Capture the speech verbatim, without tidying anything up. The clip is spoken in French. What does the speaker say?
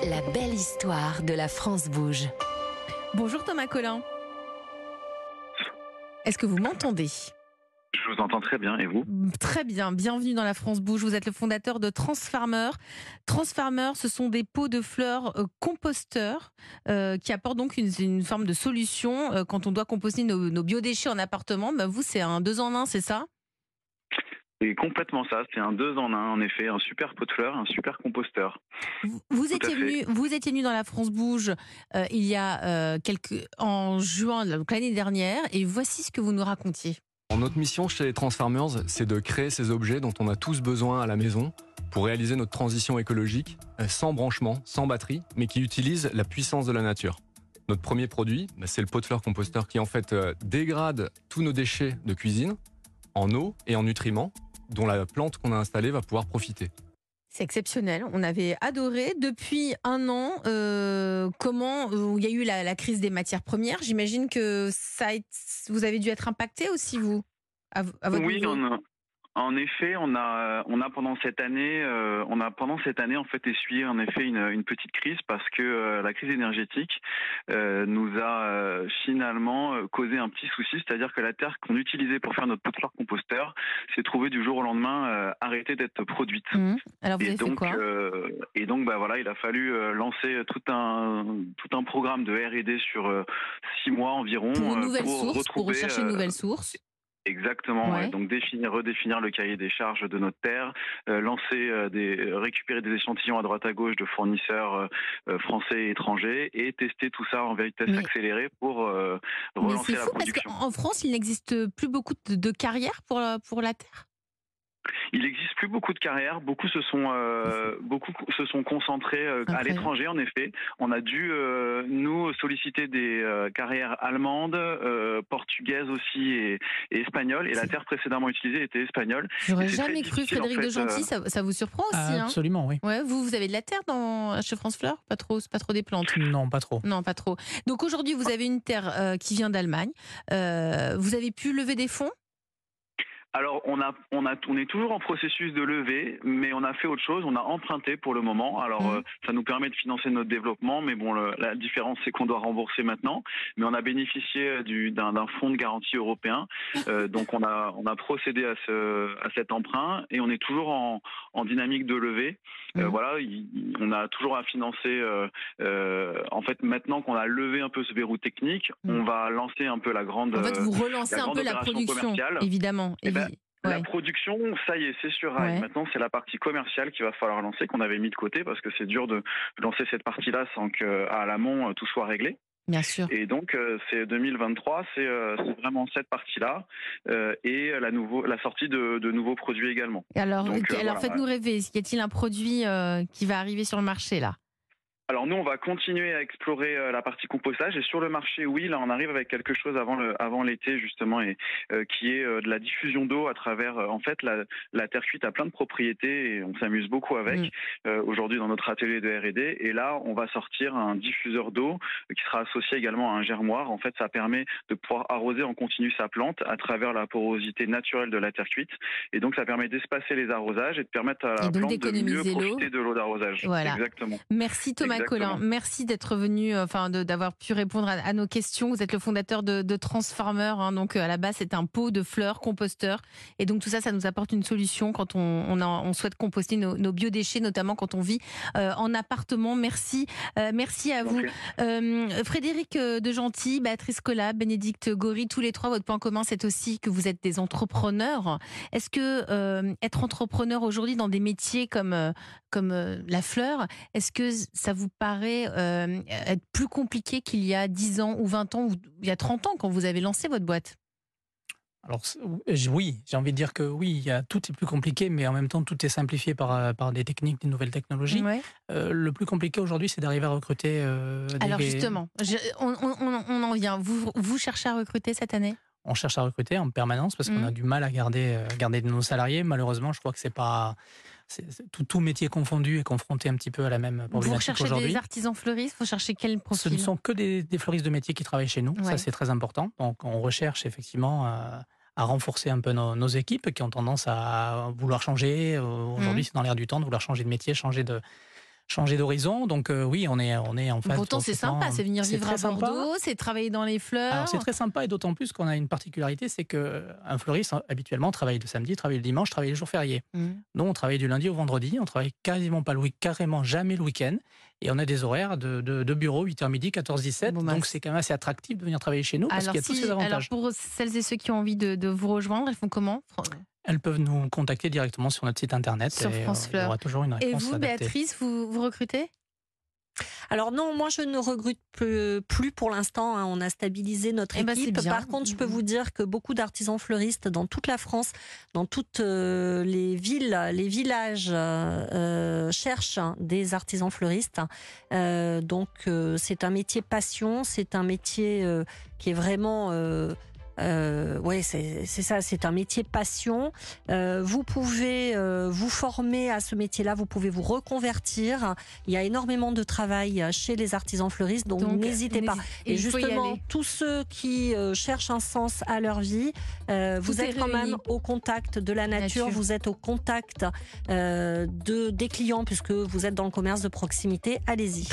La belle histoire de la France bouge. Bonjour Thomas Collin. Est-ce que vous m'entendez ? Je vous entends très bien, et vous ? Très bien, bienvenue dans la France bouge. Vous êtes le fondateur de Transfarmer. Transfarmer, ce sont des pots de fleurs euh, composteurs euh, qui apportent donc une, une forme de solution euh, quand on doit composter nos, nos biodéchets en appartement. Bah vous, c'est un deux en un, c'est ça ? C'est complètement ça, c'est un deux en un, en effet, un super pot de fleurs, un super composteur. Vous, vous étiez venu, vous étiez venu dans la France bouge euh, il y a euh, quelques en juin, donc l'année dernière, et voici ce que vous nous racontiez. Notre mission chez les Transfarmers, c'est de créer ces objets dont on a tous besoin à la maison pour réaliser notre transition écologique, sans branchement, sans batterie, mais qui utilisent la puissance de la nature. Notre premier produit, c'est le pot de fleurs composteur qui en fait dégrade tous nos déchets de cuisine en eau et en nutriments, dont la plante qu'on a installée va pouvoir profiter. C'est exceptionnel, on avait adoré. Depuis un an, euh, comment euh, il y a eu la, la crise des matières premières, j'imagine que ça a été, vous avez dû être impacté aussi, vous, à, à votre Oui, niveau. on a, en effet, on a, on a pendant cette année, euh, on a pendant cette année en fait essuyé en effet une, une petite crise parce que euh, la crise énergétique euh, nous a euh, finalement euh, causé un petit souci, c'est-à-dire que la terre qu'on utilisait pour faire notre pot de fleurs composteur s'est trouvée du jour au lendemain euh, arrêtée d'être produite. Mmh. Alors vous et avez donc, fait quoi euh, et donc, bah voilà, il a fallu euh, lancer tout un tout un programme de R et D sur euh, six mois environ pour une euh, nouvelle pour source, retrouver, pour rechercher une euh, nouvelle source. Exactement, Ouais. ouais. Donc définir, redéfinir le cahier des charges de notre terre, euh, lancer euh, des, récupérer des échantillons à droite à gauche de fournisseurs euh, français et étrangers et tester tout ça en vitesse Mais- accélérée pour euh, Mais relancer c'est la fou parce production. qu'en France, il n'existe plus beaucoup de, de carrières pour, la- pour la terre. Il n'existe plus beaucoup de carrières, beaucoup se sont euh, beaucoup se sont concentrés euh, à Incroyable. l'étranger en effet. On a dû euh, nous solliciter des euh, carrières allemandes, euh, portugaises aussi et, et espagnoles. Et la terre précédemment utilisée était espagnole. J'aurais Et c'est jamais très cru, difficile, en Frédéric fait, de Gentil, euh, ça, ça vous surprend aussi, hein ? Absolument, oui. Ouais, vous, vous avez de la terre dans, chez France Fleur ? Pas trop, c'est pas trop des plantes. Non, pas trop. Non, pas trop. Donc aujourd'hui, vous avez une terre euh, qui vient d'Allemagne. Euh, vous avez pu lever des fonds ? Alors, on a, on a, on est toujours en processus de levée, mais on a fait autre chose. On a emprunté pour le moment. Alors, Mmh. euh, ça nous permet de financer notre développement, mais bon, le, la différence, c'est qu'on doit rembourser maintenant. Mais on a bénéficié du, d'un, d'un fonds de garantie européen. Euh, donc, on a, on a procédé à, ce, à cet emprunt et on est toujours en, en dynamique de levée. Euh, Mmh. Voilà, il, on a toujours à financer. Euh, euh, en fait, maintenant qu'on a levé un peu ce verrou technique, Mmh. on va lancer un peu la grande. En fait, vous relancez la un grande peu la opération production, commerciale. évidemment. Eh ben, évi- La ouais. production, ça y est, c'est sur rail. Ouais. Maintenant, c'est la partie commerciale qu'il va falloir lancer, qu'on avait mis de côté, parce que c'est dur de lancer cette partie-là sans qu'à l'amont, tout soit réglé. Bien sûr. Et donc, euh, c'est deux mille vingt-trois, c'est, euh, c'est vraiment cette partie-là, euh, et la, nouveau, la sortie de, de nouveaux produits également. Et alors, Donc, euh, euh, alors voilà, faites-nous rêver. Y a-t-il un produit euh, qui va arriver sur le marché, là ? Alors nous, on va continuer à explorer euh, la partie compostage, et sur le marché, oui, là, on arrive avec quelque chose avant le, avant l'été justement, et euh, qui est euh, de la diffusion d'eau à travers. Euh, en fait, la, la terre cuite a plein de propriétés et on s'amuse beaucoup avec. Mm. Euh, aujourd'hui dans notre atelier de R et D. Et là, on va sortir un diffuseur d'eau qui sera associé également à un germoir. En fait, ça permet de pouvoir arroser en continu sa plante à travers la porosité naturelle de la terre cuite. Et donc, ça permet d'espacer les arrosages et de permettre à la Et donc plante de mieux d'économiser l'eau. profiter de l'eau d'arrosage. Voilà. Exactement. Merci Thomas Exactement. Collin, merci d'être venu, euh, enfin de, d'avoir pu répondre à, à nos questions. Vous êtes le fondateur de, de Transfarmer, hein, donc euh, à la base c'est un pot de fleurs composteur, et donc tout ça, ça nous apporte une solution quand on, on, a, on souhaite composter nos, nos biodéchets, notamment quand on vit euh, en appartement. Merci, euh, merci à vous, Ok. euh, Frédéric euh, de Gentil, Béatrice Collat, Bénédicte Gory, tous les trois. Votre point commun, c'est aussi que vous êtes des entrepreneurs. Est-ce que euh, être entrepreneur aujourd'hui dans des métiers comme euh, comme euh, la fleur, est-ce que ça vous paraît euh, être plus compliqué qu'il y a dix ans ou vingt ans ou il y a trente ans quand vous avez lancé votre boîte ? Alors c'est- oui, j'ai envie de dire que oui, il y a, tout est plus compliqué, mais en même temps tout est simplifié par, euh, par des techniques, des nouvelles technologies. Ouais. Euh, le plus compliqué aujourd'hui, c'est d'arriver à recruter. euh, des- Alors justement, je- on, on- on en vient. Vous, vous cherchez à recruter cette année ? On cherche à recruter en permanence parce qu'on Mhm. a du mal à garder, euh, garder nos salariés. Malheureusement, je crois que c'est pas. c'est- c'est- tout, tout métier confondu est confronté un petit peu à la même Vous problématique recherchez aujourd'hui. des artisans fleuristes ? Vous cherchez quel Ce profil ? ne sont que des, des fleuristes de métier qui travaillent chez nous. Ouais. Ça, c'est très important. Donc, on recherche effectivement euh, à renforcer un peu nos, nos équipes qui ont tendance à vouloir changer. Euh, Aujourd'hui, Mhm. c'est dans l'air du temps de vouloir changer de métier, changer de, changer d'horizon. Donc euh, oui, on est, on est en fait. Pourtant, c'est sympa, c'est venir vivre à Bordeaux, c'est travailler dans les fleurs. Alors c'est très sympa, et d'autant plus qu'on a une particularité, c'est qu'un fleuriste habituellement travaille le samedi, travaille le dimanche, travaille les jours fériés. Mmh. Nous, on travaille du lundi au vendredi, on travaille quasiment pas le week, carrément jamais le week-end, et on a des horaires de, de, de bureau huit heures midi, quatorze dix-sept. Bon, donc c'est quand même assez attractif de venir travailler chez nous, parce qu'il y a si, tous ces avantages. Alors pour celles et ceux qui ont envie de, de vous rejoindre, elles font comment ? Elles peuvent nous contacter directement sur notre site internet. Sur et France Fleur. Il y aura toujours une réponse Et vous, adaptée. Béatrice, vous, vous recrutez ? Alors non, moi je ne recrute plus, plus pour l'instant. Hein. On a stabilisé notre eh équipe. Ben Par contre, je peux vous dire que beaucoup d'artisans fleuristes dans toute la France, dans toutes euh, les villes, les villages euh, cherchent des artisans fleuristes. Euh, donc euh, c'est un métier passion, c'est un métier euh, qui est vraiment... Euh, Euh, ouais, c'est ça, c'est un métier passion. Euh, vous pouvez euh, vous former à ce métier-là, vous pouvez vous reconvertir. Il y a énormément de travail chez les artisans fleuristes, donc, donc n'hésitez pas. Et justement, tous ceux qui euh, cherchent un sens à leur vie, euh, vous êtes quand même au contact de la nature, nature. Vous êtes au contact euh, de, des clients, puisque vous êtes dans le commerce de proximité. Allez-y.